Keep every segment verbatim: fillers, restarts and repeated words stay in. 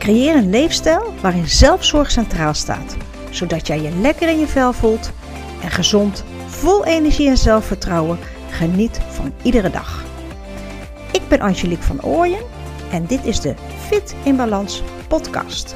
Creëer een leefstijl waarin zelfzorg centraal staat, zodat jij je lekker in je vel voelt en gezond, vol energie en zelfvertrouwen geniet van iedere dag. Ik ben Angelique van Ooyen en dit is de Fit in Balans podcast.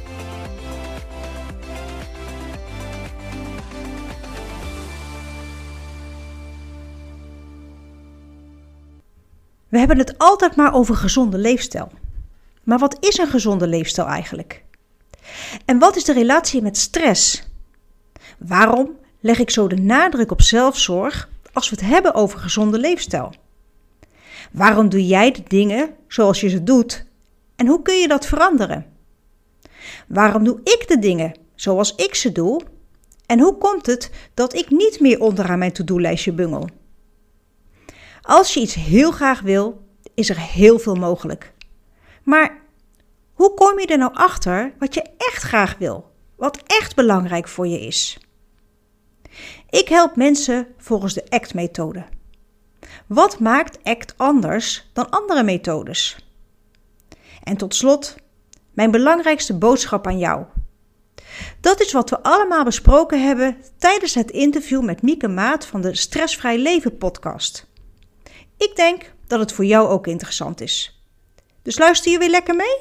We hebben het altijd maar over gezonde leefstijl. Maar wat is een gezonde leefstijl eigenlijk? En wat is de relatie met stress? Waarom leg ik zo de nadruk op zelfzorg als we het hebben over gezonde leefstijl? Waarom doe jij de dingen zoals je ze doet? En hoe kun je dat veranderen? Waarom doe ik de dingen zoals ik ze doe? En hoe komt het dat ik niet meer onderaan mijn to-do-lijstje bungel? Als je iets heel graag wil, is er heel veel mogelijk. Maar hoe kom je er nou achter wat je echt graag wil? Wat echt belangrijk voor je is? Ik help mensen volgens de A C T-methode. Wat maakt A C T anders dan andere methodes? En tot slot, mijn belangrijkste boodschap aan jou. Dat is wat we allemaal besproken hebben tijdens het interview met Mieke Maat van de Stressvrij Leven podcast. Ik denk dat het voor jou ook interessant is. Dus luister je weer lekker mee?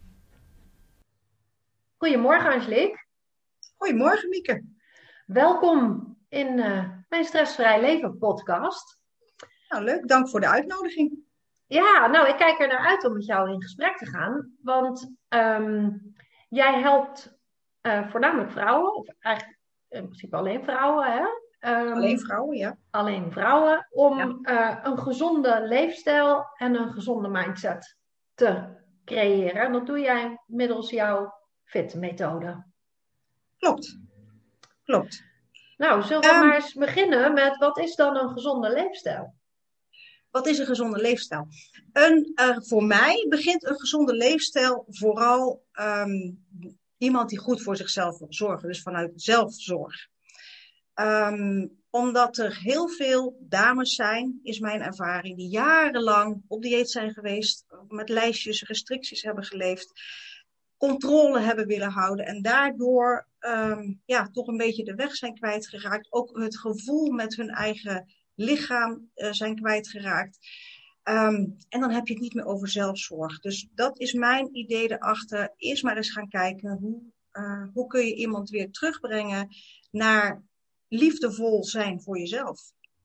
Goedemorgen Angelique. Goedemorgen Mieke. Welkom in uh, mijn Stressvrij Leven podcast. Nou leuk, dank voor de uitnodiging. Ja, nou ik kijk er naar uit om met jou in gesprek te gaan. Want um, jij helpt uh, voornamelijk vrouwen, of eigenlijk in principe alleen vrouwen, hè? Um, alleen vrouwen, ja. Alleen vrouwen, om ja. uh, een gezonde leefstijl en een gezonde mindset te creëren. En dat doe jij middels jouw Fit-methode. Klopt, klopt. Nou, zullen we um, maar eens beginnen met wat is dan een gezonde leefstijl? Wat is een gezonde leefstijl? Een, uh, voor mij begint een gezonde leefstijl vooral um, iemand die goed voor zichzelf wil zorgen. Dus vanuit zelfzorg. Um, omdat er heel veel dames zijn, is mijn ervaring, die jarenlang op dieet zijn geweest, met lijstjes, restricties hebben geleefd, controle hebben willen houden en daardoor um, ja, toch een beetje de weg zijn kwijtgeraakt. Ook het gevoel met hun eigen lichaam uh, zijn kwijtgeraakt. Um, en dan heb je het niet meer over zelfzorg. Dus dat is mijn idee erachter. Eerst maar eens gaan kijken, hoe, uh, hoe kun je iemand weer terugbrengen naar liefdevol zijn voor jezelf.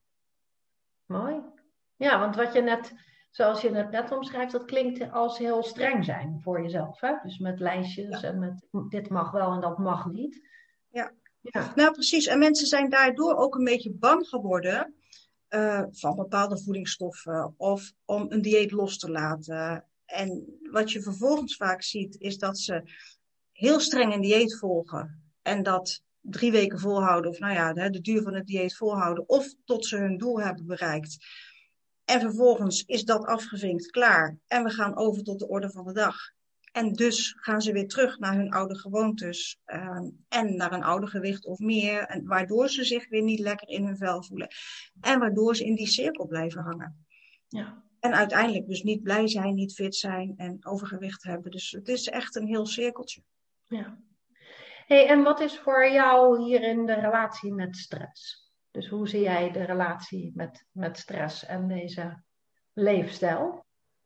Mooi. Ja, want wat je net, zoals je het net omschrijft, dat klinkt als heel streng zijn voor jezelf. Hè? Dus met lijstjes ja. en met dit mag wel en dat mag niet. Ja. ja, nou precies. En mensen zijn daardoor ook een beetje bang geworden uh, van bepaalde voedingsstoffen of om een dieet los te laten. En wat je vervolgens vaak ziet, is dat ze heel streng een dieet volgen en dat drie weken volhouden, of nou ja, de, de duur van het dieet volhouden, of tot ze hun doel hebben bereikt. En vervolgens is dat afgevinkt, klaar. En we gaan over tot de orde van de dag. En dus gaan ze weer terug naar hun oude gewoontes. Um, en naar een ouder gewicht of meer. En waardoor ze zich weer niet lekker in hun vel voelen. En waardoor ze in die cirkel blijven hangen. Ja. En uiteindelijk dus niet blij zijn, niet fit zijn en overgewicht hebben. Dus het is echt een heel cirkeltje. Ja. Hey, en wat is voor jou hierin de relatie met stress? Dus hoe zie jij de relatie met, met stress en deze leefstijl?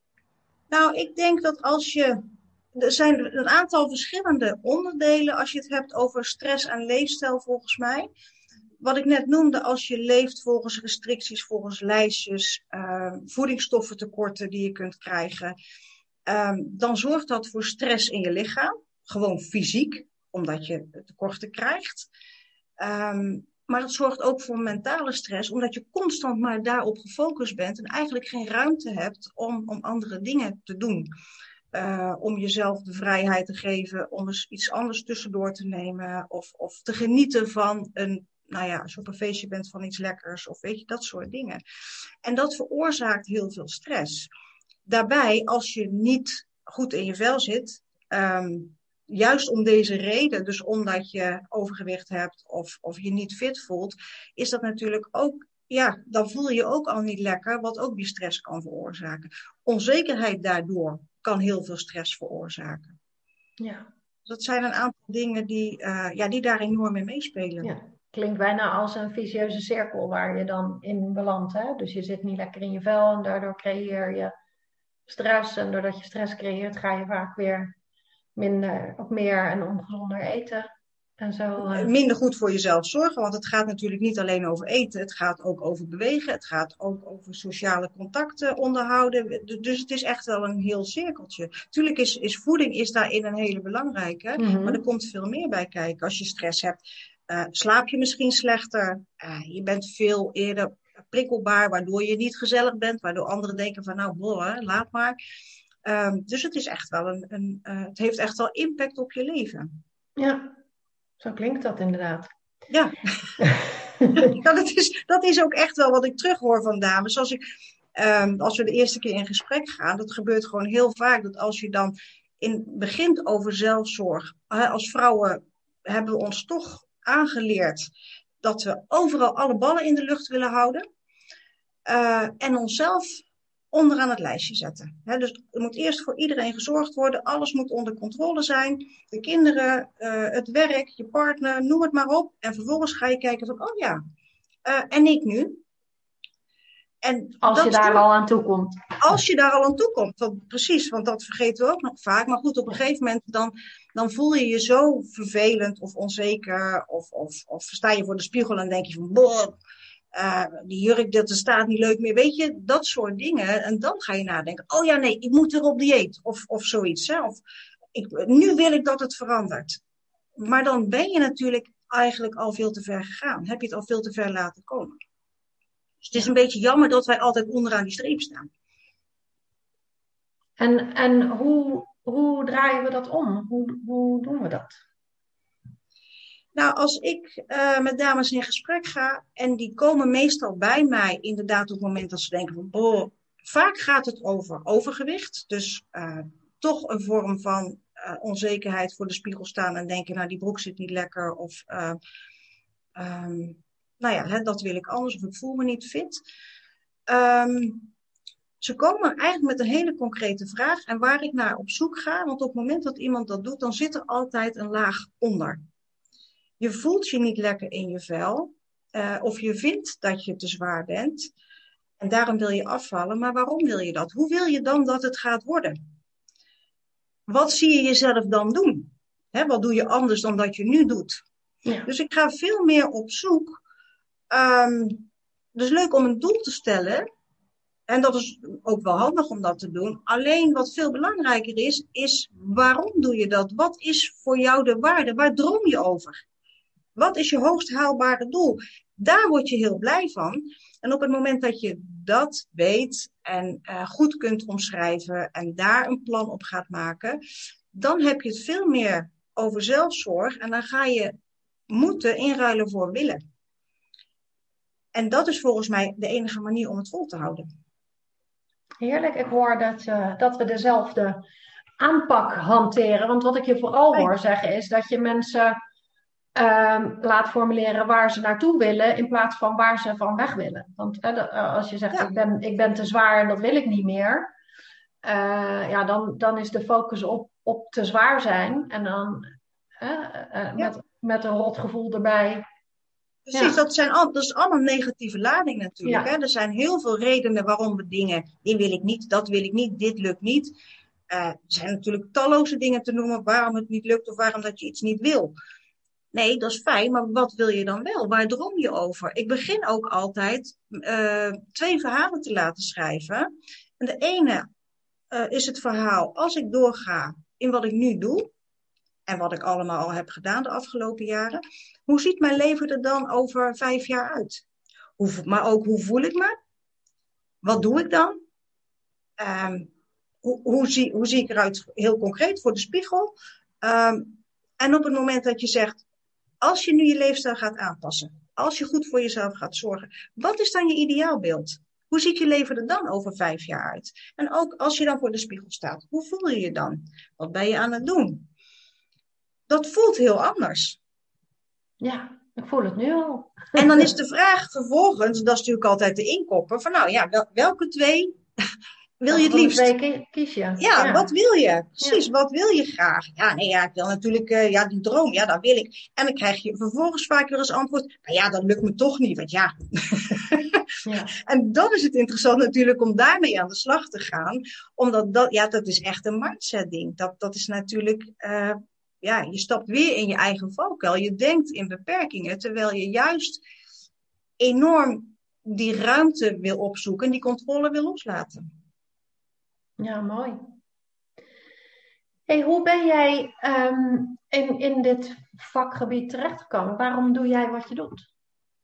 Nou, ik denk dat als je... Er zijn een aantal verschillende onderdelen als je het hebt over stress en leefstijl volgens mij. Wat ik net noemde, als je leeft volgens restricties, volgens lijstjes, uh, voedingsstoffentekorten die je kunt krijgen. Um, dan zorgt dat voor stress in je lichaam. Gewoon fysiek. Omdat je tekorten krijgt. Um, maar dat zorgt ook voor mentale stress. Omdat je constant maar daarop gefocust bent. En eigenlijk geen ruimte hebt om, om andere dingen te doen. Uh, om jezelf de vrijheid te geven. Om eens iets anders tussendoor te nemen. Of, of te genieten van een, nou ja, als je op een feestje bent van iets lekkers. Of weet je, dat soort dingen. En dat veroorzaakt heel veel stress. Daarbij, als je niet goed in je vel zit. Um, Juist om deze reden, dus omdat je overgewicht hebt of, of je niet fit voelt, is dat natuurlijk ook, ja, dan voel je je ook al niet lekker, wat ook weer stress kan veroorzaken. Onzekerheid daardoor kan heel veel stress veroorzaken. Ja. Dat zijn een aantal dingen die, uh, ja, die daar enorm in meespelen. Ja. Klinkt bijna als een vicieuze cirkel waar je dan in belandt. Hè? Dus je zit niet lekker in je vel en daardoor creëer je stress. En doordat je stress creëert, ga je vaak weer minder of meer en ongezonder eten. En zo, uh... Minder goed voor jezelf zorgen, want het gaat natuurlijk niet alleen over eten. Het gaat ook over bewegen. Het gaat ook over sociale contacten onderhouden. Dus het is echt wel een heel cirkeltje. Tuurlijk is, is voeding is daarin een hele belangrijke. Mm-hmm. Maar er komt veel meer bij kijken. Als je stress hebt, uh, slaap je misschien slechter. Uh, je bent veel eerder prikkelbaar, waardoor je niet gezellig bent. Waardoor anderen denken van nou, boh, laat maar. Um, dus het is echt wel een, een uh, het heeft echt wel impact op je leven. Ja. Zo klinkt dat inderdaad. Ja, ja dat, is, dat is ook echt wel wat ik terughoor van dames. Als, ik, um, als we de eerste keer in gesprek gaan, dat gebeurt gewoon heel vaak. Dat als je dan in, begint over zelfzorg, hè, als vrouwen hebben we ons toch aangeleerd dat we overal alle ballen in de lucht willen houden. Uh, en onszelf onderaan het lijstje zetten. He, dus er moet eerst voor iedereen gezorgd worden. Alles moet onder controle zijn. De kinderen, uh, het werk, je partner, noem het maar op. En vervolgens ga je kijken van, oh ja, uh, en ik nu? En als je daar al aan toe komt. Als je daar al aan toe komt. Want, precies, want dat vergeten we ook nog vaak. Maar goed, op een gegeven moment dan, dan voel je je zo vervelend of onzeker. Of, of, of sta je voor de spiegel en denk je van, boh, Uh, die jurk, dat staat niet leuk meer. Weet je, dat soort dingen. En dan ga je nadenken. Oh ja, nee, ik moet weer op dieet. Of, of zoiets. Hè? Of, ik, nu wil ik dat het verandert. Maar dan ben je natuurlijk eigenlijk al veel te ver gegaan. Heb je het al veel te ver laten komen. Dus het is een beetje jammer dat wij altijd onderaan die streep staan. En, en hoe, hoe draaien we dat om? Hoe, hoe doen we dat? Nou, als ik uh, met dames in gesprek ga en die komen meestal bij mij inderdaad op het moment dat ze denken van, oh, vaak gaat het over overgewicht. Dus uh, toch een vorm van uh, onzekerheid voor de spiegel staan en denken, nou die broek zit niet lekker of uh, um, nou ja, hè, dat wil ik anders of ik voel me niet fit. Um, ze komen eigenlijk met een hele concrete vraag en waar ik naar op zoek ga, want op het moment dat iemand dat doet, dan zit er altijd een laag onder. Je voelt je niet lekker in je vel. Uh, of je vindt dat je te zwaar bent. En daarom wil je afvallen. Maar waarom wil je dat? Hoe wil je dan dat het gaat worden? Wat zie je jezelf dan doen? Hè, wat doe je anders dan dat je nu doet? Ja. Dus ik ga veel meer op zoek. Um, dus leuk om een doel te stellen. En dat is ook wel handig om dat te doen. Alleen wat veel belangrijker is, is waarom doe je dat? Wat is voor jou de waarde? Waar droom je over? Wat is je hoogst haalbare doel? Daar word je heel blij van. En op het moment dat je dat weet en uh, goed kunt omschrijven en daar een plan op gaat maken, dan heb je het veel meer over zelfzorg en dan ga je moeten inruilen voor willen. En dat is volgens mij de enige manier om het vol te houden. Heerlijk, ik hoor dat, uh, dat we dezelfde aanpak hanteren. Want wat ik je vooral hoor zeggen is dat je mensen Um, laat formuleren waar ze naartoe willen in plaats van waar ze van weg willen. Want uh, als je zegt ja. ik, ben, ik ben te zwaar en dat wil ik niet meer. Uh, ja, dan, dan is de focus op, op te zwaar zijn. En dan uh, uh, ja. met, met een rot gevoel erbij. Precies, ja. dat, zijn al, dat is allemaal negatieve lading natuurlijk. Ja. Hè? Er zijn heel veel redenen waarom we dingen, die wil ik niet, dat wil ik niet, dit lukt niet. Uh, er zijn natuurlijk talloze dingen te noemen waarom het niet lukt of waarom dat je iets niet wil. Nee, dat is fijn, maar wat wil je dan wel? Waar droom je over? Ik begin ook altijd uh, twee verhalen te laten schrijven. En de ene uh, is het verhaal, als ik doorga in wat ik nu doe, en wat ik allemaal al heb gedaan de afgelopen jaren, hoe ziet mijn leven er dan over vijf jaar uit? Hoe, maar ook, hoe voel ik me? Wat doe ik dan? Um, hoe, hoe, zie, hoe zie ik eruit heel concreet voor de spiegel? Um, en op het moment dat je zegt, als je nu je leefstijl gaat aanpassen, als je goed voor jezelf gaat zorgen, wat is dan je ideaalbeeld? Hoe ziet je leven er dan over vijf jaar uit? En ook als je dan voor de spiegel staat, hoe voel je je dan? Wat ben je aan het doen? Dat voelt heel anders. Ja, ik voel het nu al. En dan is de vraag vervolgens, dat is natuurlijk altijd de inkopper, van nou ja, wel, welke twee wil je het van de liefst? twee kies je. Ja, Ja. wat wil je? Precies, Ja. wat wil je graag? Ja, nee, ja, ik wil natuurlijk, uh, ja, die droom, ja, dat wil ik. En dan krijg je vervolgens vaak weer als antwoord, maar ja, dat lukt me toch niet, want ja. Ja. En dan is het interessant natuurlijk om daarmee aan de slag te gaan, omdat dat, ja, dat is echt een mindset ding. Dat, dat is natuurlijk, uh, ja, je stapt weer in je eigen valkuil. Je denkt in beperkingen, terwijl je juist enorm die ruimte wil opzoeken en die controle wil loslaten. Ja, mooi. Hey, hoe ben jij um, in, in dit vakgebied terechtgekomen? Waarom doe jij wat je doet?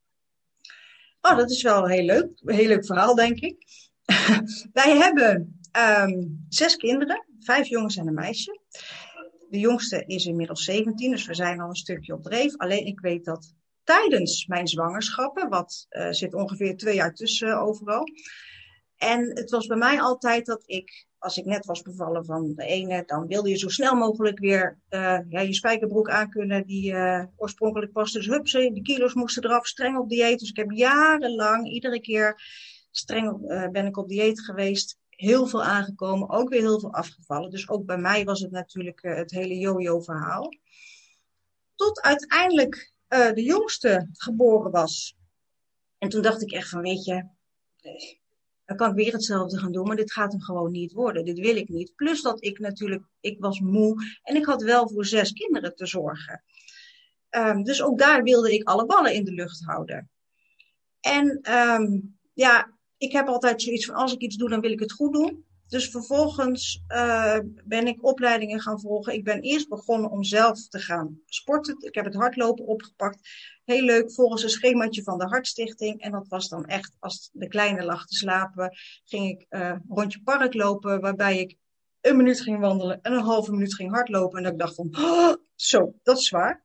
Oh, dat is wel een heel leuk, een heel leuk verhaal, denk ik. Wij hebben um, zes kinderen, vijf jongens en een meisje. De jongste is inmiddels zeventien, dus we zijn al een stukje op dreef. Alleen ik weet dat tijdens mijn zwangerschappen, wat uh, zit ongeveer twee jaar tussen uh, overal. En het was bij mij altijd dat ik, als ik net was bevallen van de ene, dan wilde je zo snel mogelijk weer uh, ja, je spijkerbroek aankunnen die uh, oorspronkelijk paste. Dus hupsen, de kilo's moesten eraf, streng op dieet. Dus ik heb jarenlang, iedere keer streng op, uh, ben ik op dieet geweest. Heel veel aangekomen, ook weer heel veel afgevallen. Dus ook bij mij was het natuurlijk uh, het hele yo-yo verhaal. Tot uiteindelijk uh, de jongste geboren was. En toen dacht ik echt van, weet je, nee, dan kan ik weer hetzelfde gaan doen, maar dit gaat hem gewoon niet worden. Dit wil ik niet. Plus dat ik natuurlijk, ik was moe en ik had wel voor zes kinderen te zorgen. Um, dus ook daar wilde ik alle ballen in de lucht houden. En um, ja, ik heb altijd zoiets van, als ik iets doe, dan wil ik het goed doen. Dus vervolgens uh, ben ik opleidingen gaan volgen. Ik ben eerst begonnen om zelf te gaan sporten. Ik heb het hardlopen opgepakt. Heel leuk, volgens een schemaatje van de Hartstichting. En dat was dan echt, als de kleine lag te slapen, ging ik uh, een rondje park lopen, waarbij ik een minuut ging wandelen en een halve minuut ging hardlopen. En dat ik dacht van, oh, zo, dat is zwaar.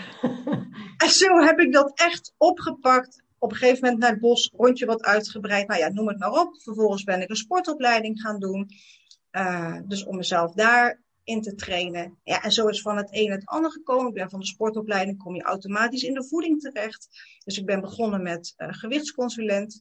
En zo heb ik dat echt opgepakt. Op een gegeven moment naar het bos, rondje wat uitgebreid. Nou ja, noem het maar op. Vervolgens ben ik een sportopleiding gaan doen. Uh, dus om mezelf daarin te trainen. Ja, en zo is van het een het ander gekomen. Ik ben van de sportopleiding, kom je automatisch in de voeding terecht. Dus ik ben begonnen met uh, gewichtsconsulent.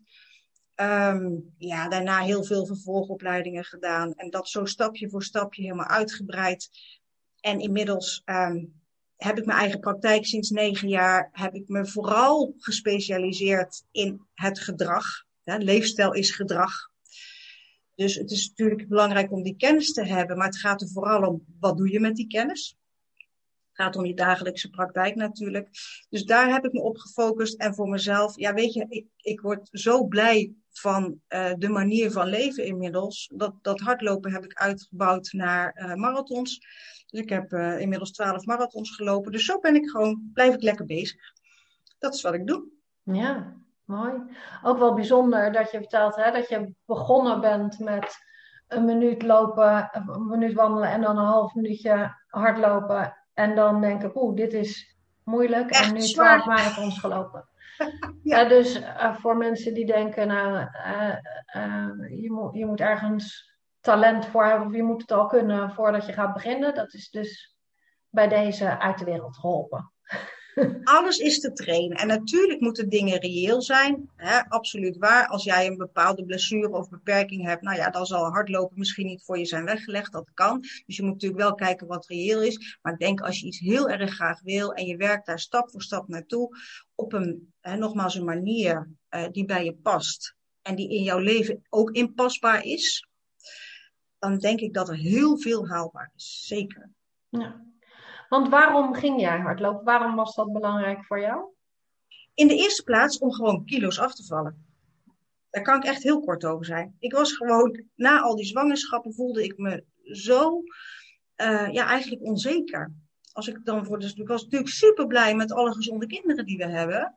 Um, ja, daarna heel veel vervolgopleidingen gedaan. En dat zo stapje voor stapje helemaal uitgebreid. En inmiddels um, heb ik mijn eigen praktijk sinds negen jaar. Heb ik me vooral gespecialiseerd in het gedrag. Ja, leefstijl is gedrag. Dus het is natuurlijk belangrijk om die kennis te hebben. Maar het gaat er vooral om, wat doe je met die kennis? Het gaat om je dagelijkse praktijk natuurlijk. Dus daar heb ik me op gefocust. En voor mezelf, ja weet je, ik, ik word zo blij van uh, de manier van leven inmiddels. Dat, dat hardlopen heb ik uitgebouwd naar uh, marathons. Dus ik heb uh, inmiddels twaalf marathons gelopen. Dus zo ben ik gewoon, blijf ik lekker bezig. Dat is wat ik doe. Ja, mooi. Ook wel bijzonder dat je vertelt hè, dat je begonnen bent met een minuut lopen, een minuut wandelen en dan een half minuutje hardlopen. En dan denk ik, oeh, dit is moeilijk. Echt en nu zwaar. twaalf marathons gelopen. Ja. Ja, dus uh, voor mensen die denken, nou, uh, uh, je, moet, je moet ergens talent voor hebben, of je moet het al kunnen voordat je gaat beginnen. Dat is dus bij deze uit de wereld geholpen. Alles is te trainen. En natuurlijk moeten dingen reëel zijn. Hè, absoluut waar. Als jij een bepaalde blessure of beperking hebt, nou ja, dan zal hardlopen misschien niet voor je zijn weggelegd. Dat kan. Dus je moet natuurlijk wel kijken wat reëel is. Maar ik denk als je iets heel erg graag wil en je werkt daar stap voor stap naartoe, op een, hè, nogmaals een manier uh, die bij je past en die in jouw leven ook inpasbaar is, dan denk ik dat er heel veel haalbaar is. Zeker. Ja. Want waarom ging jij hardlopen? Waarom was dat belangrijk voor jou? In de eerste plaats om gewoon kilo's af te vallen. Daar kan ik echt heel kort over zijn. Ik was gewoon, na al die zwangerschappen voelde ik me zo, uh, ja eigenlijk onzeker. Als ik dan voor, dus ik was natuurlijk super blij met alle gezonde kinderen die we hebben.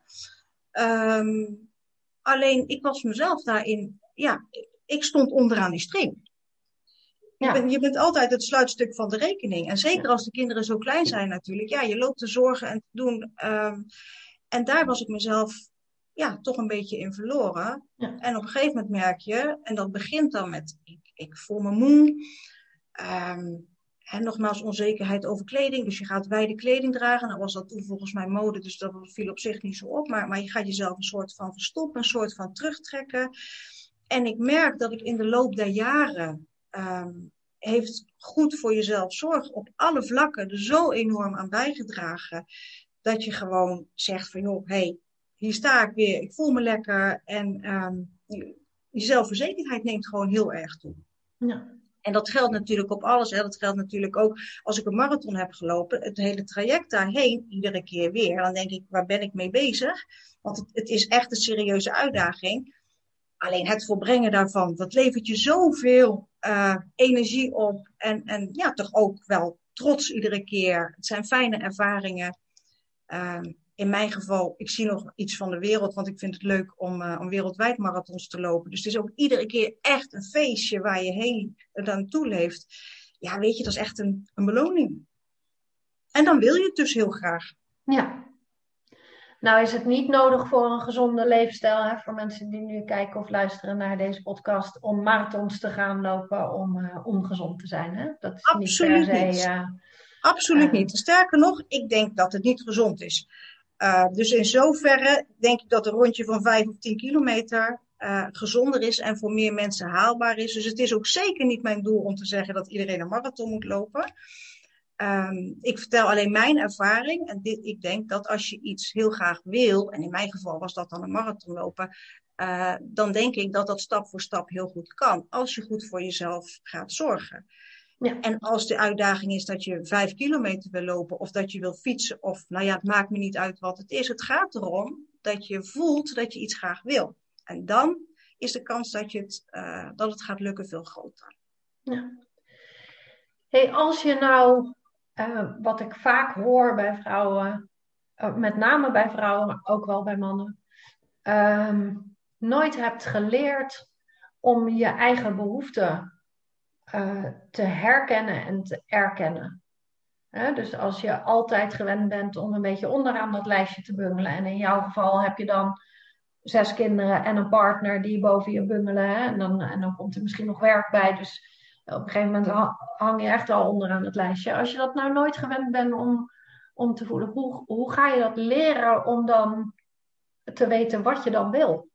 Um, alleen ik was mezelf daarin, ja, ik stond onderaan die streep. Ja. Je, bent, je bent altijd het sluitstuk van de rekening. En zeker als de kinderen zo klein zijn natuurlijk. Ja, je loopt te zorgen en te doen. Um, en daar was ik mezelf ja, toch een beetje in verloren. Ja. En op een gegeven moment merk je, en dat begint dan met, ik, ik voel me moe. Um, en nogmaals onzekerheid over kleding. Dus je gaat wijde kleding dragen. Nou was dat toen volgens mij mode, dus dat viel op zich niet zo op. Maar, maar je gaat jezelf een soort van verstoppen, een soort van terugtrekken. En ik merk dat ik in de loop der jaren um, heeft goed voor jezelf zorgen op alle vlakken er zo enorm aan bijgedragen. Dat je gewoon zegt van joh, hé, hey, hier sta ik weer, ik voel me lekker. En um, die zelfverzekerdheid neemt gewoon heel erg toe. Ja. En dat geldt natuurlijk op alles. Hè. Dat geldt natuurlijk ook als ik een marathon heb gelopen. Het hele traject daarheen, iedere keer weer. Dan denk ik, waar ben ik mee bezig? Want het, het is echt een serieuze uitdaging. Alleen het volbrengen daarvan, dat levert je zoveel uh, energie op. En, en ja, toch ook wel trots iedere keer. Het zijn fijne ervaringen. Uh, in mijn geval, ik zie nog iets van de wereld, want ik vind het leuk om, uh, om wereldwijd marathons te lopen. Dus het is ook iedere keer echt een feestje waar je heen naartoe leeft. Ja, weet je, dat is echt een, een beloning. En dan wil je het dus heel graag. Ja. Nou is het niet nodig voor een gezonde leefstijl, hè, voor mensen die nu kijken of luisteren naar deze podcast, om marathons te gaan lopen om, uh, om gezond te zijn. Hè? Dat is Absoluut niet per se... niet. Uh, Absoluut uh, niet. Sterker nog, ik denk dat het niet gezond is. Uh, dus in zoverre denk ik dat een rondje van vijf of tien kilometer uh, gezonder is en voor meer mensen haalbaar is. Dus het is ook zeker niet mijn doel om te zeggen dat iedereen een marathon moet lopen. Um, ik vertel alleen mijn ervaring en dit, ik denk dat als je iets heel graag wil, en in mijn geval was dat dan een marathon lopen, uh, dan denk ik dat dat stap voor stap heel goed kan, als je goed voor jezelf gaat zorgen. Ja. En als de uitdaging is dat je vijf kilometer wil lopen of dat je wil fietsen of nou ja, het maakt me niet uit wat het is. Het gaat erom dat je voelt dat je iets graag wil. En dan is de kans dat, je het, uh, dat het gaat lukken veel groter. Ja. Hey, als je nou, uh, wat ik vaak hoor bij vrouwen, uh, met name bij vrouwen, maar ook wel bij mannen, um, nooit hebt geleerd om je eigen behoeften Uh, te herkennen en te erkennen. He, dus als je altijd gewend bent om een beetje onderaan dat lijstje te bungelen, en in jouw geval heb je dan zes kinderen en een partner die boven je bungelen, he, en, dan, en dan komt er misschien nog werk bij, dus op een gegeven moment hang je echt al onderaan het lijstje. Als je dat nou nooit gewend bent om, om te voelen, hoe, hoe ga je dat leren om dan te weten wat je dan wil?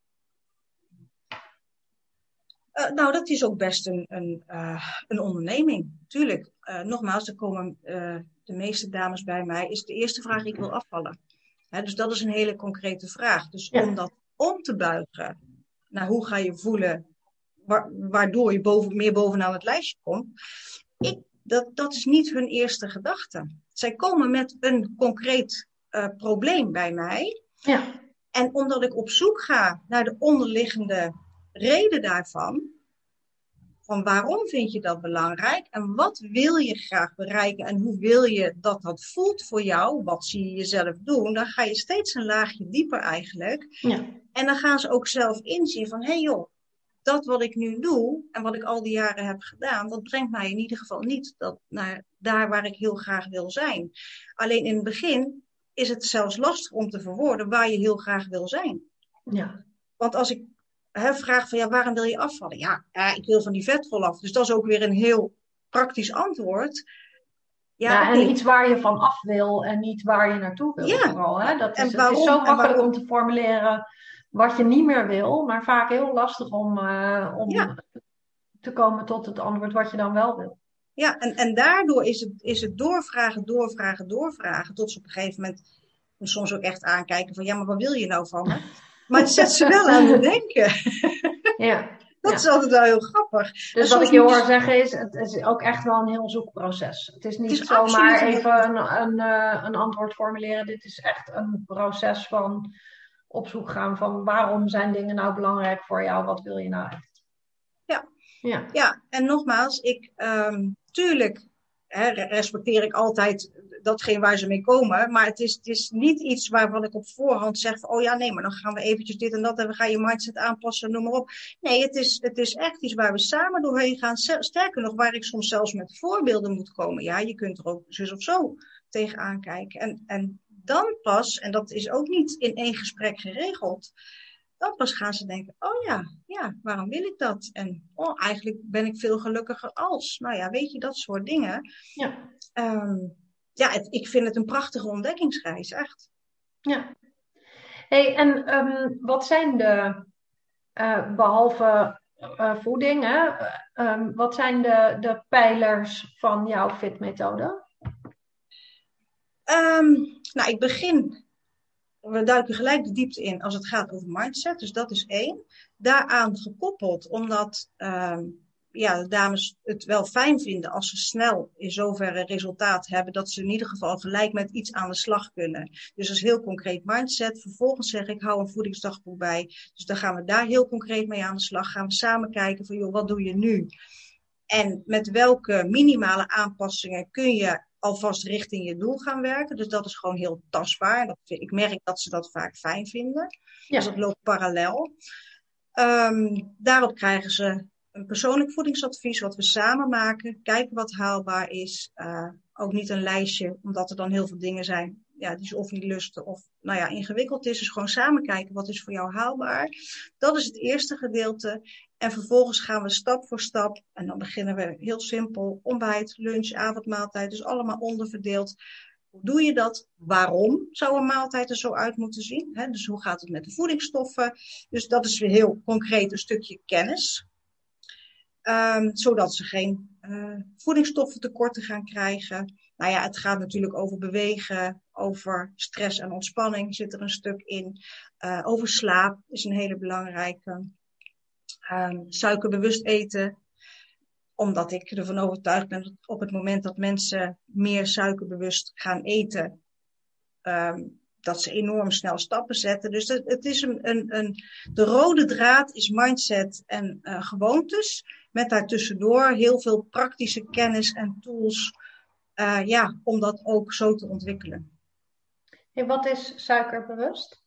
Uh, nou, dat is ook best een, een, uh, een onderneming, tuurlijk. Uh, nogmaals, er komen uh, de meeste dames bij mij, is de eerste vraag, ik wil afvallen. Hè, dus dat is een hele concrete vraag. Dus ja. Om dat om te buigen, naar hoe ga je voelen, wa- waardoor je boven, meer bovenaan het lijstje komt, ik, dat, dat is niet hun eerste gedachte. Zij komen met een concreet uh, probleem bij mij. Ja. En omdat ik op zoek ga naar de onderliggende reden daarvan, van waarom vind je dat belangrijk en wat wil je graag bereiken en hoe wil je dat dat voelt voor jou, wat zie je jezelf doen, dan ga je steeds een laagje dieper eigenlijk. Ja. En dan gaan ze ook zelf inzien van, hé hey joh, dat wat ik nu doe en wat ik al die jaren heb gedaan, dat brengt mij in ieder geval niet dat, naar daar waar ik heel graag wil zijn. Alleen in het begin is het zelfs lastig om te verwoorden waar je heel graag wil zijn. Ja. Want als ik He, vraag van ja, waarom wil je afvallen? Ja, ja, ik wil van die vetrol af. Dus dat is ook weer een heel praktisch antwoord. Ja, ja en okay. Iets waar je van af wil en niet waar je naartoe wil. Ja. Vooral, hè? Dat is, en waarom, het is zo makkelijk waarom? om te formuleren wat je niet meer wil, maar vaak heel lastig om, uh, om ja. te komen tot het antwoord wat je dan wel wil. Ja, en, en daardoor is het, is het doorvragen, doorvragen, doorvragen, tot ze op een gegeven moment soms ook echt aankijken van ja, maar wat wil je nou van me? Maar het zet ze wel aan het denken. Ja. Dat ja. is altijd wel heel grappig. Dus wat ik je hoor zeggen is, het is ook echt wel een heel zoekproces. Het is niet het is zomaar even een, een, een antwoord formuleren. Dit is echt een proces van op zoek gaan van waarom zijn dingen nou belangrijk voor jou? Wat wil je nou echt? Ja, ja. ja. En nogmaals, ik, um, tuurlijk hè, respecteer ik altijd datgene waar ze mee komen. Maar het is, het is niet iets waarvan ik op voorhand zeg van, oh ja, nee, maar dan gaan we eventjes dit en dat en we gaan je mindset aanpassen, noem maar op. Nee, het is, het is echt iets waar we samen doorheen gaan. Sterker nog, waar ik soms zelfs met voorbeelden moet komen. Ja, je kunt er ook zus of zo tegenaan kijken. En, en dan pas, en dat is ook niet in één gesprek geregeld, dan pas gaan ze denken, oh ja, ja, waarom wil ik dat? En oh, eigenlijk ben ik veel gelukkiger als. Nou ja, weet je, dat soort dingen. Ja. Um, Ja, het, ik vind het een prachtige ontdekkingsreis, echt. Ja. Hey, en um, wat zijn de, uh, behalve uh, voeding. Hè? Uh, um, wat zijn de, de pijlers van jouw fitmethode? Um, nou, ik begin... We duiken gelijk de diepte in als het gaat over mindset. Dus dat is één. Daaraan gekoppeld, omdat um, ja, de dames het wel fijn vinden als ze snel in zoverre resultaat hebben, dat ze in ieder geval gelijk met iets aan de slag kunnen. Dus dat is heel concreet mindset. Vervolgens zeg ik, hou een voedingsdagboek bij. Dus dan gaan we daar heel concreet mee aan de slag. Gaan we samen kijken van, joh, wat doe je nu? En met welke minimale aanpassingen kun je alvast richting je doel gaan werken. Dus dat is gewoon heel tastbaar. Dat, ik merk dat ze dat vaak fijn vinden. Ja. Dus dat loopt parallel. Um, daarop krijgen ze een persoonlijk voedingsadvies wat we samen maken. Kijken wat haalbaar is. Uh, ook niet een lijstje, omdat er dan heel veel dingen zijn ja, die ze of niet lusten of nou ja, ingewikkeld is. Dus gewoon samen kijken wat is voor jou haalbaar. Dat is het eerste gedeelte. En vervolgens gaan we stap voor stap. En dan beginnen we heel simpel. Ontbijt, lunch, avondmaaltijd. Dus allemaal onderverdeeld. Hoe doe je dat? Waarom zou een maaltijd er zo uit moeten zien? He, dus hoe gaat het met de voedingsstoffen? Dus dat is weer heel concreet een stukje kennis. Um, zodat ze geen uh, voedingsstoffentekorten gaan krijgen. Nou ja, het gaat natuurlijk over bewegen, over stress en ontspanning zit er een stuk in. Uh, over slaap is een hele belangrijke. Um, suikerbewust eten. Omdat ik ervan overtuigd ben dat op het moment dat mensen meer suikerbewust gaan eten, um, dat ze enorm snel stappen zetten. Dus het, het is een, een, een, de rode draad is mindset en uh, gewoontes. Met daartussendoor heel veel praktische kennis en tools uh, ja, om dat ook zo te ontwikkelen. En wat is suikerbewust?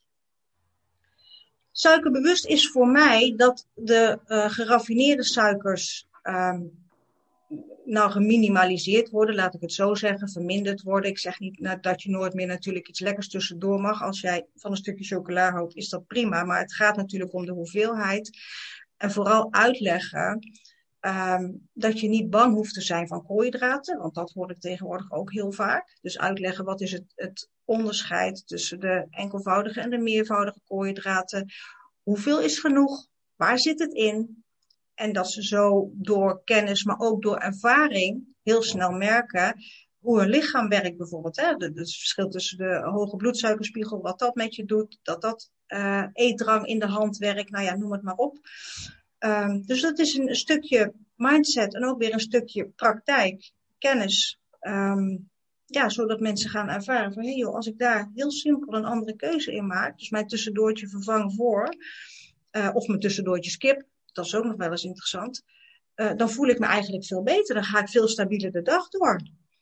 Suikerbewust is voor mij dat de uh, geraffineerde suikers um, nou geminimaliseerd worden, laat ik het zo zeggen, verminderd worden. Ik zeg niet nou, dat je nooit meer natuurlijk iets lekkers tussendoor mag. Als jij van een stukje chocola houdt, is dat prima. Maar het gaat natuurlijk om de hoeveelheid. En vooral uitleggen um, dat je niet bang hoeft te zijn van koolhydraten. Want dat hoor ik tegenwoordig ook heel vaak. Dus uitleggen wat is het, het onderscheid tussen de enkelvoudige en de meervoudige koolhydraten. Hoeveel is genoeg? Waar zit het in? En dat ze zo door kennis, maar ook door ervaring heel snel merken hoe hun lichaam werkt bijvoorbeeld. Hè? Het verschil tussen de hoge bloedsuikerspiegel, wat dat met je doet. Dat dat uh, eetdrang in de hand werkt. Nou ja, noem het maar op. Um, dus dat is een, een stukje mindset en ook weer een stukje praktijk, kennis. Um, ja, zodat mensen gaan ervaren van, hé hey joh, als ik daar heel simpel een andere keuze in maak. Dus mijn tussendoortje vervang voor. Uh, of mijn tussendoortje skip. Dat is ook nog wel eens interessant. Uh, dan voel ik me eigenlijk veel beter. Dan ga ik veel stabieler de dag door.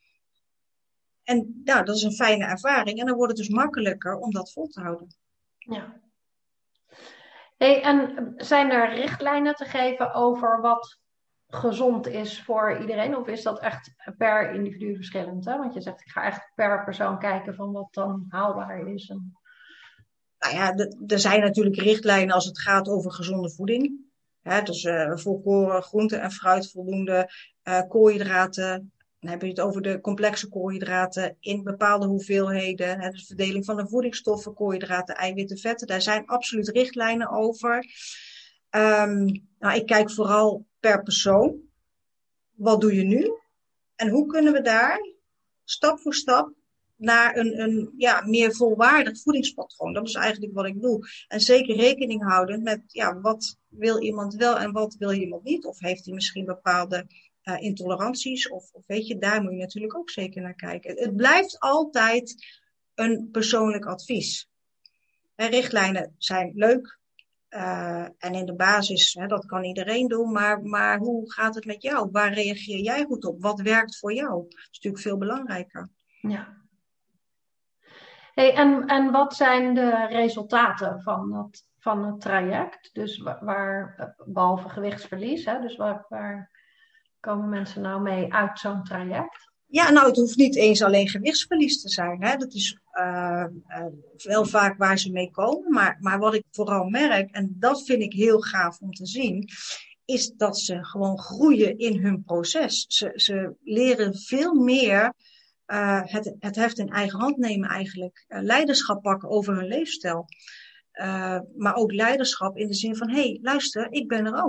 En nou, dat is een fijne ervaring. En dan wordt het dus makkelijker om dat vol te houden. Ja. Hey, en zijn er richtlijnen te geven over wat gezond is voor iedereen? Of is dat echt per individu verschillend? Hè? Want je zegt, ik ga echt per persoon kijken van wat dan haalbaar is. En... Nou ja, er zijn natuurlijk richtlijnen als het gaat over gezonde voeding. He, dus uh, volkoren, groente en fruit, voldoende uh, koolhydraten. Dan heb je het over de complexe koolhydraten in bepaalde hoeveelheden. He, de verdeling van de voedingsstoffen, koolhydraten, eiwitten, vetten. Daar zijn absoluut richtlijnen over. Um, nou, ik kijk vooral per persoon. Wat doe je nu? En hoe kunnen we daar stap voor stap naar een, een ja, meer volwaardig voedingspatroon. Dat is eigenlijk wat ik doe. En zeker rekening houden met ja, wat wil iemand wel en wat wil iemand niet. Of heeft hij misschien bepaalde uh, intoleranties. Of, of weet je, daar moet je natuurlijk ook zeker naar kijken. Het blijft altijd een persoonlijk advies. En richtlijnen zijn leuk. Uh, en in de basis, hè, dat kan iedereen doen. Maar, maar hoe gaat het met jou? Waar reageer jij goed op? Wat werkt voor jou? Dat is natuurlijk veel belangrijker. Ja. Hey, en, en wat zijn de resultaten van het, van het traject? Dus waar, waar behalve gewichtsverlies, hè, dus waar, waar komen mensen nou mee uit zo'n traject? Ja, nou, het hoeft niet eens alleen gewichtsverlies te zijn. Hè. Dat is uh, uh, wel vaak waar ze mee komen. Maar, maar wat ik vooral merk, en dat vind ik heel gaaf om te zien, is dat ze gewoon groeien in hun proces. Ze, ze leren veel meer uh, het, het heft in eigen hand nemen eigenlijk. Uh, leiderschap pakken over hun leefstijl. Uh, maar ook leiderschap in de zin van, hé, hey, luister, ik ben er ook.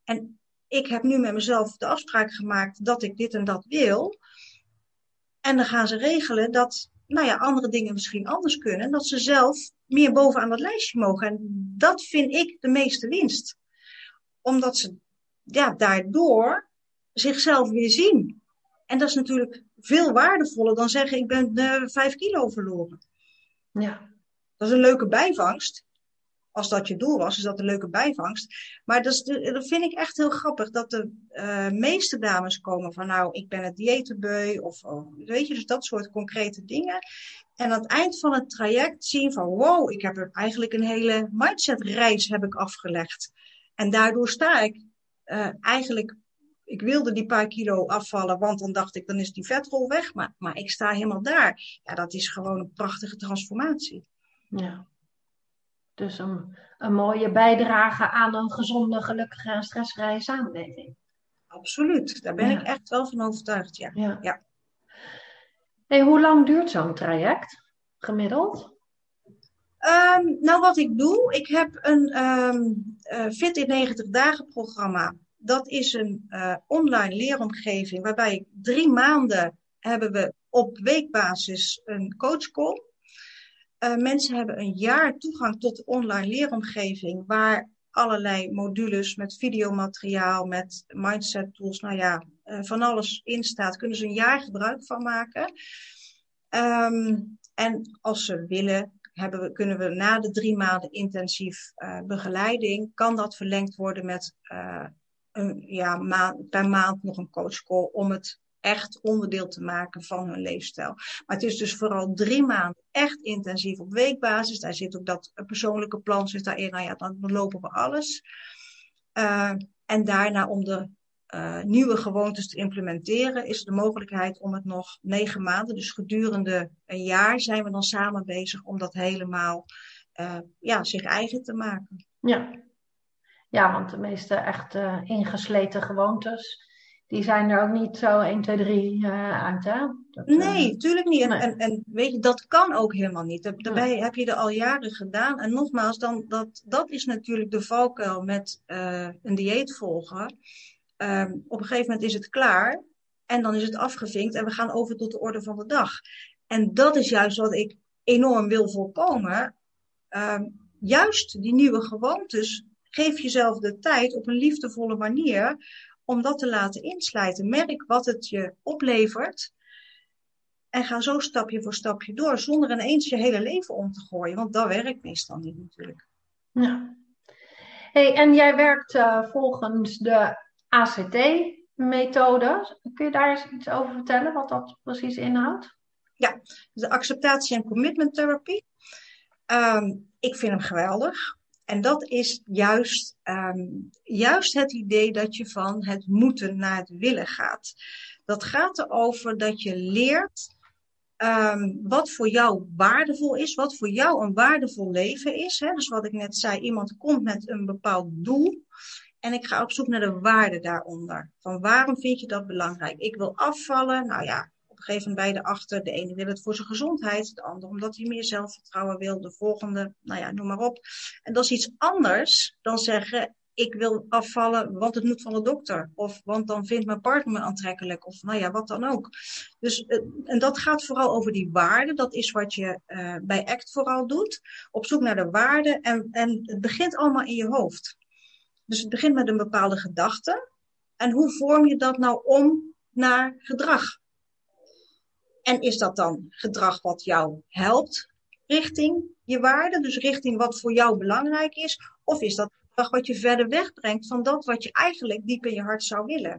En ik heb nu met mezelf de afspraak gemaakt dat ik dit en dat wil. En dan gaan ze regelen dat, nou ja, andere dingen misschien anders kunnen. Dat ze zelf meer bovenaan dat lijstje mogen. En dat vind ik de meeste winst. Omdat ze ja, daardoor zichzelf weer zien. En dat is natuurlijk veel waardevoller dan zeggen, ik ben uh, vijf kilo verloren. Ja. Dat is een leuke bijvangst. Als dat je doel was, is dat een leuke bijvangst. Maar dat, is de, dat vind ik echt heel grappig. Dat de uh, meeste dames komen van, nou, ik ben het dieetenbeu. Of, of weet je, dus dat soort concrete dingen. En aan het eind van het traject zien van, wow, ik heb er eigenlijk een hele mindset-reis heb ik afgelegd. En daardoor sta ik uh, eigenlijk, ik wilde die paar kilo afvallen, want dan dacht ik, dan is die vetrol weg. Maar, maar ik sta helemaal daar. Ja, dat is gewoon een prachtige transformatie. Ja. Dus een, een mooie bijdrage aan een gezonde, gelukkige en stressvrije samenleving. Absoluut, daar ben ja. ik echt wel van overtuigd, ja. ja. ja. Hey, hoe lang duurt zo'n traject, gemiddeld? Um, nou, wat ik doe, ik heb een um, uh, Fit in negentig dagen programma. Dat is een uh, online leeromgeving waarbij ik drie maanden hebben we op weekbasis een coachcall. Uh, mensen hebben een jaar toegang tot de online leeromgeving waar allerlei modules met videomateriaal, met mindset tools, nou ja, uh, van alles in staat. Kunnen ze een jaar gebruik van maken. Um, en als ze willen, hebben we, kunnen we na de drie maanden intensief uh, begeleiding, kan dat verlengd worden met uh, een, ja, ma- per maand nog een coachcall om het echt onderdeel te maken van hun leefstijl. Maar het is dus vooral drie maanden echt intensief op weekbasis. Daar zit ook dat persoonlijke plan zit daarin. Nou ja, dan lopen we alles. Uh, en daarna om de uh, nieuwe gewoontes te implementeren is de mogelijkheid om het nog negen maanden, dus gedurende een jaar zijn we dan samen bezig om dat helemaal uh, ja, zich eigen te maken. Ja. Ja, want de meeste echt uh, ingesleten gewoontes, die zijn er ook niet zo één, twee, drie uh, uit, hè? Dat, uh... Nee, tuurlijk niet. En, nee. en, en weet je, dat kan ook helemaal niet. Daarbij nee. heb je er al jaren gedaan. En nogmaals, dan, dat, dat is natuurlijk de valkuil met uh, een dieet volgen. Um, op een gegeven moment is het klaar. En dan is het afgevinkt. En we gaan over tot de orde van de dag. En dat is juist wat ik enorm wil voorkomen. Um, juist die nieuwe gewoontes. Geef jezelf de tijd op een liefdevolle manier om dat te laten inslijten. Merk wat het je oplevert. En ga zo stapje voor stapje door. Zonder ineens je hele leven om te gooien. Want dat werkt meestal niet natuurlijk. Ja. Hey, en jij werkt uh, volgens de A C T-methode. Kun je daar eens iets over vertellen? Wat dat precies inhoudt? Ja, de acceptatie- en commitment therapy. Um, ik vind hem geweldig. En dat is juist, um, juist het idee dat je van het moeten naar het willen gaat. Dat gaat erover dat je leert um, wat voor jou waardevol is, wat voor jou een waardevol leven is. Hè? Dus wat ik net zei, iemand komt met een bepaald doel en ik ga op zoek naar de waarde daaronder. Van waarom vind je dat belangrijk? Ik wil afvallen, nou ja. Op een gegeven moment beide achter. De ene wil het voor zijn gezondheid. De ander omdat hij meer zelfvertrouwen wil. De volgende, nou ja, noem maar op. En dat is iets anders dan zeggen, ik wil afvallen, want het moet van de dokter. Of want dan vindt mijn partner me aantrekkelijk. Of nou ja, wat dan ook. Dus, en dat gaat vooral over die waarde. Dat is wat je uh, bij ACT vooral doet. Op zoek naar de waarde. En, en het begint allemaal in je hoofd. Dus het begint met een bepaalde gedachte. En hoe vorm je dat nou om naar gedrag? En is dat dan gedrag wat jou helpt richting je waarde? Dus richting wat voor jou belangrijk is? Of is dat gedrag wat je verder wegbrengt van dat wat je eigenlijk diep in je hart zou willen?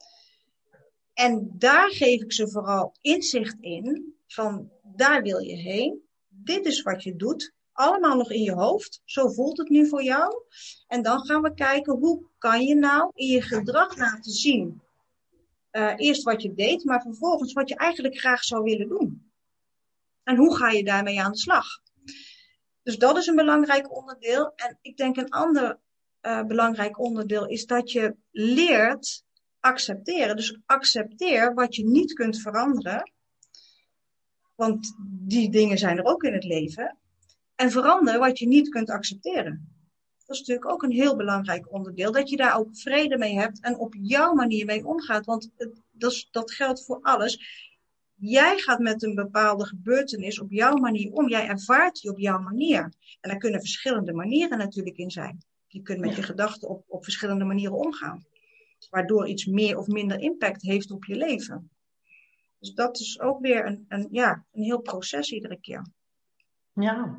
En daar geef ik ze vooral inzicht in. Van daar wil je heen. Dit is wat je doet. Allemaal nog in je hoofd. Zo voelt het nu voor jou. En dan gaan we kijken hoe kan je nou in je gedrag laten zien. Uh, eerst wat je deed, maar vervolgens wat je eigenlijk graag zou willen doen. En hoe ga je daarmee aan de slag? Dus dat is een belangrijk onderdeel. En ik denk een ander uh, belangrijk onderdeel is dat je leert accepteren. Dus accepteer wat je niet kunt veranderen. Want die dingen zijn er ook in het leven. En verander wat je niet kunt accepteren. Dat Dat is natuurlijk ook een heel belangrijk onderdeel. Dat je daar ook vrede mee hebt en op jouw manier mee omgaat. Want het, dat, is, dat geldt voor alles. Jij gaat met een bepaalde gebeurtenis op jouw manier om. Jij ervaart die op jouw manier. En daar kunnen verschillende manieren natuurlijk in zijn. Je kunt met je gedachten op, op verschillende manieren omgaan. Waardoor iets meer of minder impact heeft op je leven. Dus dat is ook weer een, een, ja, een heel proces iedere keer. Ja,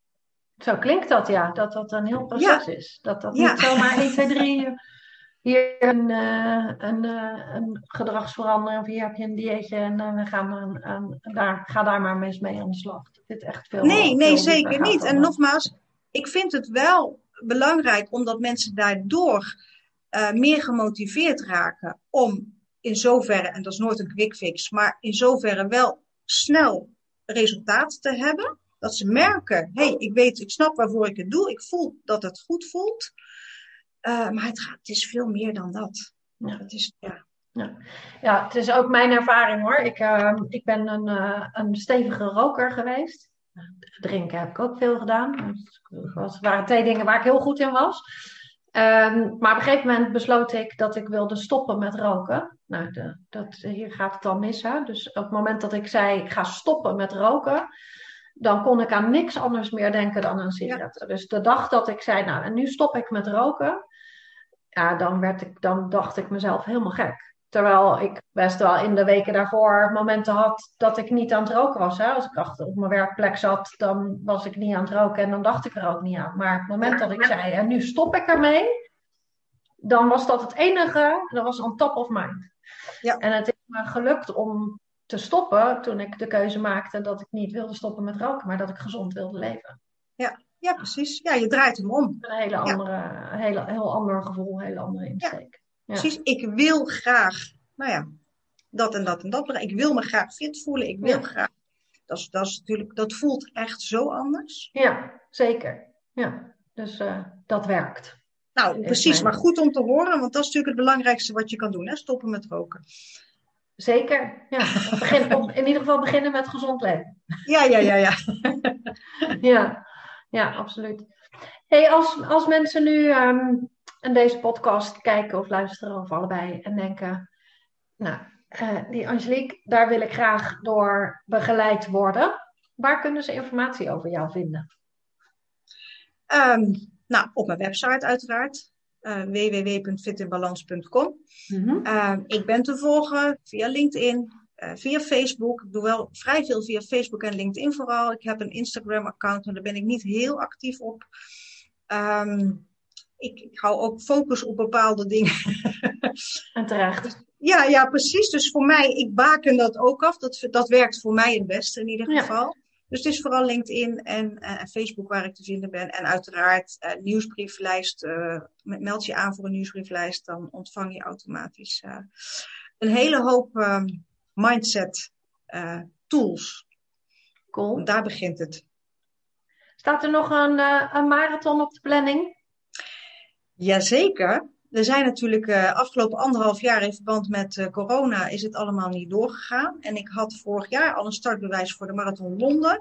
zo klinkt dat, ja. Dat dat een heel proces Ja. is. Dat dat Ja. niet zomaar één, twee, drie hier een, uh, een, uh, een gedragsverandering of hier heb je een dieetje en uh, we gaan aan, aan, daar, ga daar maar eens mee aan de slag. Dat dit echt veel Nee, nee, veel zeker niet. En dan, nogmaals, ik vind het wel belangrijk omdat mensen daardoor uh, meer gemotiveerd raken om in zoverre, en dat is nooit een quick fix, maar in zoverre wel snel resultaat te hebben. Dat ze merken, hé, hey, ik weet, ik snap waarvoor ik het doe. Ik voel dat het goed voelt. Uh, maar het, gaat, het is veel meer dan dat. Ja. Het is, ja. Ja. ja, het is ook mijn ervaring hoor. Ik, uh, ik ben een, uh, een stevige roker geweest. Drinken heb ik ook veel gedaan. Het waren twee dingen waar ik heel goed in was. Um, maar op een gegeven moment besloot ik dat ik wilde stoppen met roken. Nou, de, dat, hier gaat het al mis. Hè? Dus op het moment dat ik zei, ik ga stoppen met roken, dan kon ik aan niks anders meer denken dan aan sigaretten. Ja. Dus de dag dat ik zei, nou, en nu stop ik met roken, ja, dan, werd ik, dan dacht ik mezelf helemaal gek. Terwijl ik best wel in de weken daarvoor momenten had dat ik niet aan het roken was. Hè? Als ik achter op mijn werkplek zat, dan was ik niet aan het roken en dan dacht ik er ook niet aan. Maar het moment dat ik zei, en nu stop ik ermee, dan was dat het enige, dat was on top of mind. Ja. En het is me gelukt om te stoppen toen ik de keuze maakte dat ik niet wilde stoppen met roken, maar dat ik gezond wilde leven. Ja, ja precies. Ja, je draait hem om. Een hele andere, ja. hele, heel ander gevoel, een hele andere insteek. Ja. Ja. Precies, ik wil graag, nou ja, dat en dat en dat. Ik wil me graag fit voelen. Ik wil ja. graag. Dat is, dat is natuurlijk, dat voelt echt zo anders. Ja, zeker. Ja, dus uh, dat werkt. Nou, precies, maar goed om te horen, want dat is natuurlijk het belangrijkste wat je kan doen, hè? Stoppen met roken. Zeker, ja. Begin, op, in ieder geval beginnen met gezond leven. Ja, ja, ja, ja. ja, ja, absoluut. Hey, als, als mensen nu um, in deze podcast kijken of luisteren of allebei en denken, nou, uh, die Angelique, daar wil ik graag door begeleid worden. Waar kunnen ze informatie over jou vinden? Um, nou, op mijn website uiteraard. Uh, w w w punt fit in balans punt com. Mm-hmm. Uh, ik ben te volgen via LinkedIn, uh, via Facebook. Ik doe wel vrij veel via Facebook en LinkedIn vooral. Ik heb een Instagram-account, maar daar ben ik niet heel actief op. Um, ik, ik hou ook focus op bepaalde dingen. En terecht. Ja, ja, precies. Dus voor mij, ik baken dat ook af. Dat, dat werkt voor mij het beste in ieder geval. Ja. Dus het is vooral LinkedIn en uh, Facebook waar ik te vinden ben. En uiteraard uh, nieuwsbrieflijst. Uh, meld je aan voor een nieuwsbrieflijst. Dan ontvang je automatisch uh, een hele hoop uh, mindset uh, tools. Cool. Daar begint het. Staat er nog een, uh, een marathon op de planning? Jazeker. Er zijn natuurlijk uh, afgelopen anderhalf jaar in verband met uh, corona is het allemaal niet doorgegaan. En ik had vorig jaar al een startbewijs voor de Marathon Londen.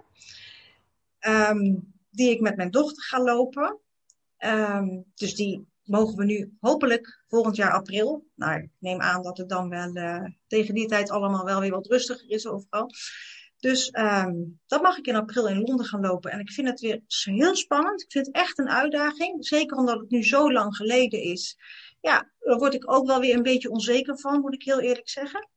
Um, die ik met mijn dochter ga lopen. Um, dus die mogen we nu hopelijk volgend jaar april. Nou, ik neem aan dat het dan wel uh, tegen die tijd allemaal wel weer wat rustiger is overal. Dus um, dat mag ik in april in Londen gaan lopen. En ik vind het weer heel spannend. Ik vind het echt een uitdaging. Zeker omdat het nu zo lang geleden is. Ja, daar word ik ook wel weer een beetje onzeker van, moet ik heel eerlijk zeggen.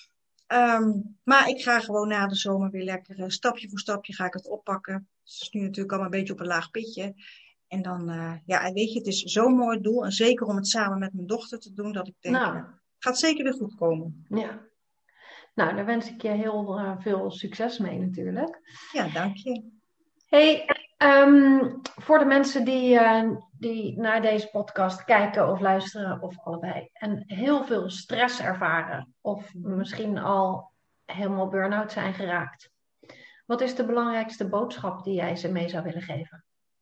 Um, maar ik ga gewoon na de zomer weer lekker uh, stapje voor stapje ga ik het oppakken. Het is nu natuurlijk allemaal een beetje op een laag pitje. En dan, uh, ja, weet je, het is zo'n mooi doel. En zeker om het samen met mijn dochter te doen, dat ik denk, nou, het gaat zeker weer goed komen. Ja. Nou, daar wens ik je heel uh, veel succes mee natuurlijk. Ja, dank je. Hey, um, voor de mensen die, uh, die naar deze podcast kijken of luisteren of allebei en heel veel stress ervaren of misschien al helemaal burn-out zijn geraakt. Wat is de belangrijkste boodschap die jij ze mee zou willen geven?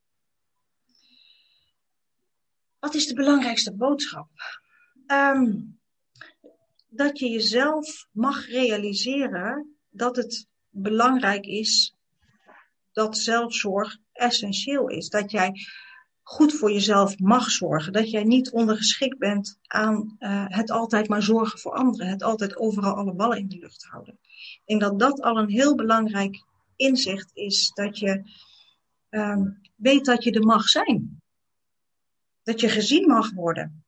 Wat is de belangrijkste boodschap? Um, dat je jezelf mag realiseren dat het belangrijk is dat zelfzorg essentieel is. Dat jij goed voor jezelf mag zorgen. Dat jij niet ondergeschikt bent aan uh, het altijd maar zorgen voor anderen. Het altijd overal alle ballen in de lucht houden. Ik denk dat dat al een heel belangrijk inzicht is. Dat je um, weet dat je er mag zijn. Dat je gezien mag worden.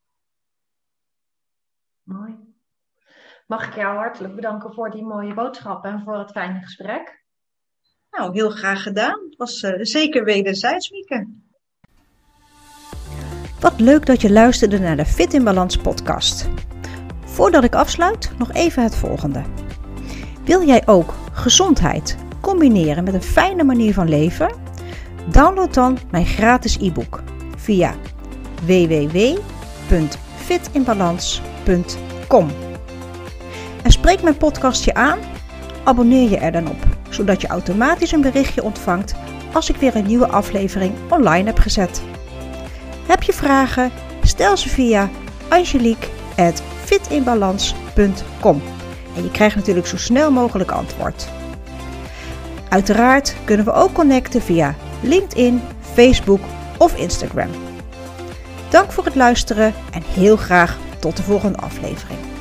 Mooi. Mag ik jou hartelijk bedanken voor die mooie boodschap en voor het fijne gesprek. Nou, heel graag gedaan. Het was uh, zeker wederzijds, Mieke. Wat leuk dat je luisterde naar de Fit in Balans podcast. Voordat ik afsluit, nog even het volgende. Wil jij ook gezondheid combineren met een fijne manier van leven? Download dan mijn gratis e-book via w w w punt fit in balans punt com. En spreek mijn podcast je aan? Abonneer je er dan op, zodat je automatisch een berichtje ontvangt als ik weer een nieuwe aflevering online heb gezet. Heb je vragen? Stel ze via angelique at fit in balans punt com en je krijgt natuurlijk zo snel mogelijk antwoord. Uiteraard kunnen we ook connecten via LinkedIn, Facebook of Instagram. Dank voor het luisteren en heel graag tot de volgende aflevering.